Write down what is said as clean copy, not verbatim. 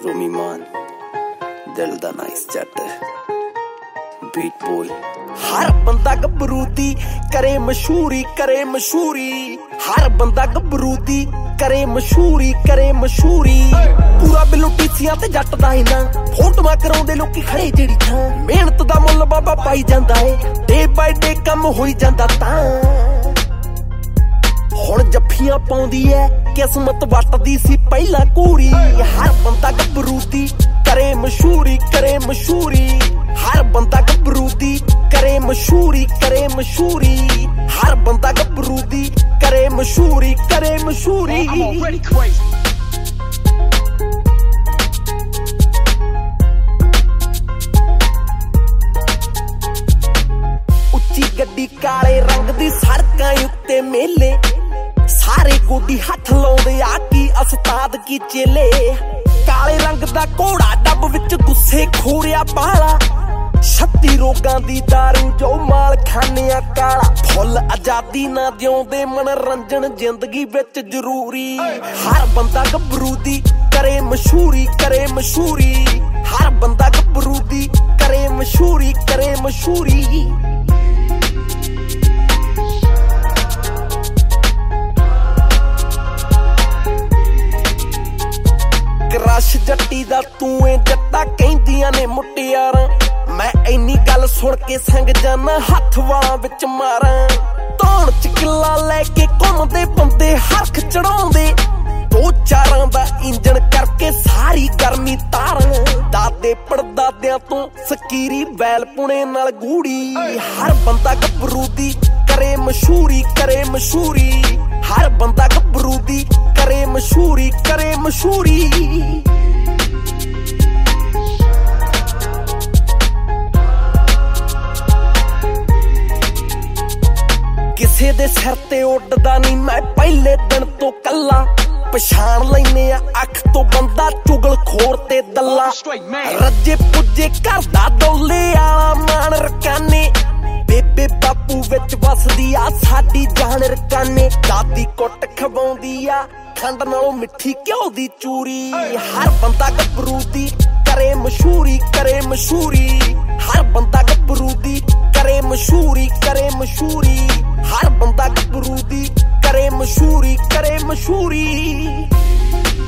रोमी मान दिल दा नाइस जट बीट बॉय। हर बंदा गबरू दी करे मशहूरी हर बंदा गबरू दी करे मशहूरी पूरा बिल्लो टीसियां ते जट दा ही ना फोटोआं कराउंदे लोकी खड़े जेड़ी थां मेहनत दा मुੱਲ बाबा पाई जांदा है डे बाय डे कम होई जांदा तां हुण जफ्फियां पाउंदी है किस्मत वटदी सी पहला कूड़ी। हर बंदा गबरू दी करे मशहूरी हर बंदा गबरू दी करे मशहूरी हर बंदा गबरू दी करे मशहूरी उच्ची गड्डी काले रंग दी सड़कां उत्ते मेले सारे गोदी हथ लाउंदे आकी उस्ताद की चेले काले रंग दा घोड़ा डब विच गुस्से खोरिया पाला 36 रोगां दी दारू जो माल खाने काला फुल आजादी ना जिउंदे मनोरंजन जिंदगी विच जरूरी। हर बंदा गबरू दी करे मशहूरी हर बंदा गबरू दी करे मशहूरी क्रश जट्टी दा तूं जट्टा कहंदियां ने मुटियारां मैं इन्नी गल सुन के संग जाना हथ वालां विच मारां धौण च किला लैके घुमदे बंदे हरख चढ़ाउंदे 2-4 दा इंजन करके सारी गर्मी तारां दादे पड़दादियां तो सकीरी बैल पुणे नाल गूड़ी। हर बंदा गबरू दी करे मशहूरी हर बंदा गबरू दी करे मशहूरी किसे दे सिर ते उड़दा नहीं मैं पहले दिन तो कला पछाण लैने अख तो बंदा चुगल खोर ते दल्ला रज्जे पुज्जे घर दा डोले आला मान रकाने बेबे बापू विच वसदी आ साडी जान रकाने दादी कुट खवाउंदी आ खंड नालों मिठी घ्यो दी चूरी। हर बंदा गबरू दी करे मशहूरी हर बंदा गबरू दी करे मशहूरी हर बंदा गबरू दी करे मशहूरी